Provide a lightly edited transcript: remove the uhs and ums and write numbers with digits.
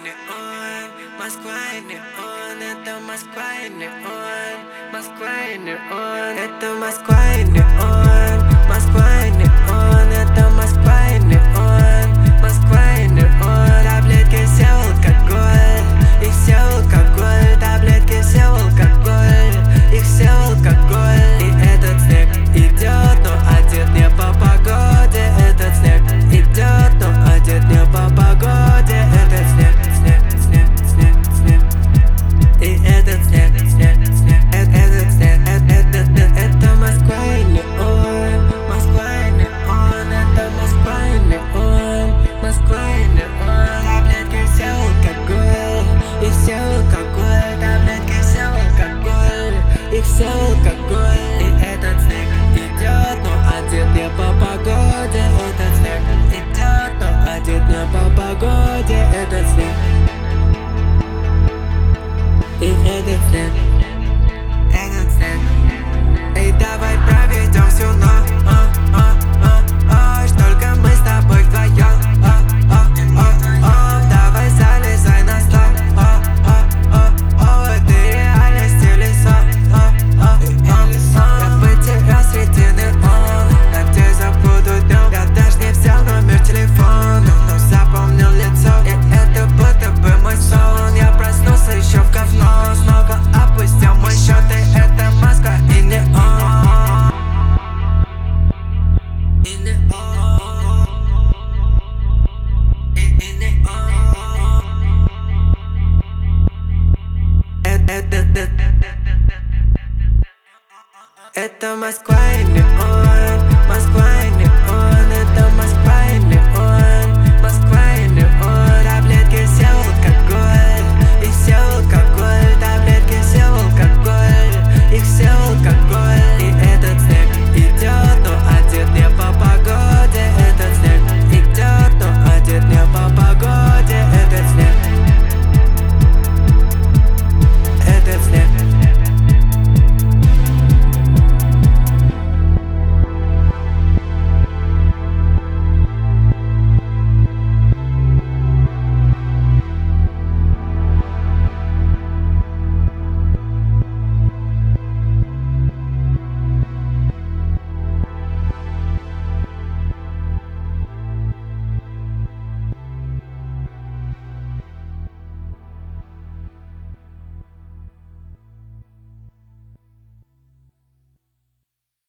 неон, Москва и неон, это Москва и неон, Москва и неон, это Москва и неон, Москва и неон, это Москва и неон, Москва и неон. Таблетки все алкоголь, их все алкоголь, таблетки все алкоголь, их все алкоголь. И этот снег идет, но одет не по погоде. Этот снег идет, но одет не по погоде. Этот снег, снег, снег, снег, снег. И этот снег, снег, снег, этот снег, это Москва и неон, Москва и неон, это Москва и неон, Москва и неон. Таблетки все алкоголь, и все алкоголь, таблетки все алкоголь, их все алкоголь. И этот снег идет, но одет не по погоде. Этот снег идет, но одет не по погоде. Этот снег. И этот снег, этот снег. Эй, давай проведем всю ночь, только мы с тобой вдвоем. Давай залезай на стол, ты реальность или сон? Я потерял среди неона, надеюсь забуду днем. Я даже не взял номер телефона, но запомнил лицо. И это будто бы мой сон. Я проснулся еще в говно, снова опустил мой счет. И это Москва и неон, и неон, и неон. Это Москва и неон, Москва